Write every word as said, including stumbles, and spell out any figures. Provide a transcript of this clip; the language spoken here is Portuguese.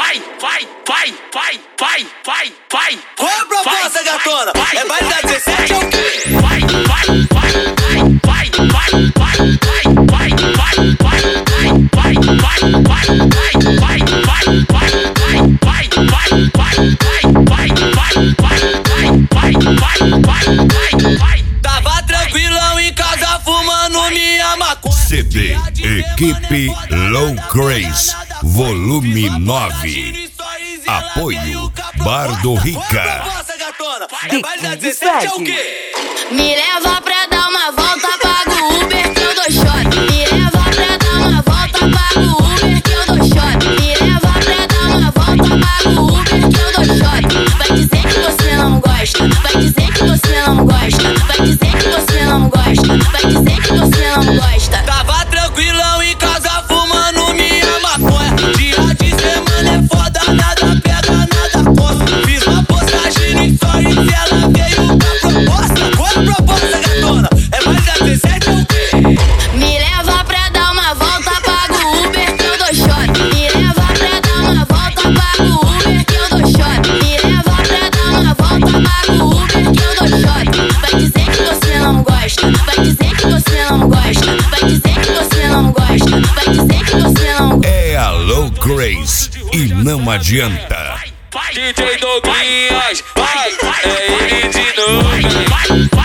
vai, vai, vai, vai, vai, vai, vai. Qual a proposta, gatona? É baile da dezessete ou o quê? Vai, vai, vai, vai, vai, vai, vai, vai, vai, vai, vai, vai, vai, vai, vai, vai, vai, vai. Tava tranquilão em casa fumando minha maconha. C D Equipe Low Craze Volume nove. Apoio Bar do Rica. É baile da dezessete ou o quê? Me leva pra dar uma volta, pago o Uber que eu dou shot. Me leva pra dar uma volta, pago o Uber que eu dou shot. Me leva pra dar uma volta, pago o Uber que eu dou shot. Vai dizer que você não gosta, vai dizer que você não gosta, vai dizer que você não gosta, vai dizer que você não gosta. Tava tranquilão em casa fumando minha maconha. Dia de semana é foda, nada pega, nada posta. Fiz uma postagem no stories e ela veio com a proposta. Qual a proposta, gatona? É baile da dezessete ou o quê? Me leva pra dar uma volta, pago o Uber que eu dou shot. Me leva pra dar uma volta, pago o Uber que eu dou shot. Me leva pra dar uma volta, pago o Uber que eu dou shot. Vai dizer que você não gosta, vai dizer que você não gosta, vai dizer que você não gosta, vai dizer que você não gosta. É a Low Craze e não adianta. D J Douglas, vai, é ele de novo.